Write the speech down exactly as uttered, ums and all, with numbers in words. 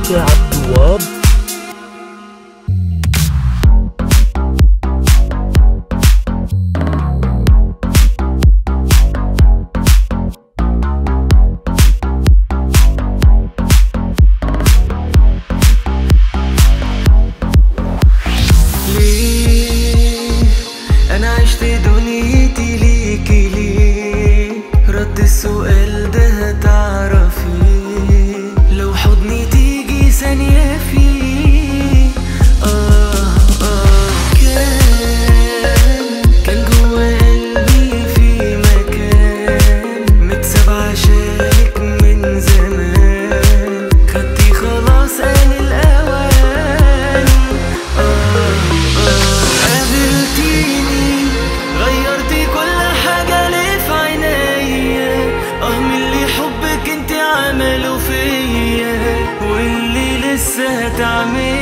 موقع الدواب. أنا عشت دنيتي ليكي ليه؟ رد السؤال ده هتعرفي لو حضني تيجي ثانية فيه. آه آه كان كان جوا قلبي في مكان متساب عشانك من زمان، خدتي خلاص آن الأوان. آه آه قابلتيني غيرتي كل حاجة ليه في عينيا، اه من اللي حبك انت عمله فيا واللي لسه هتعمل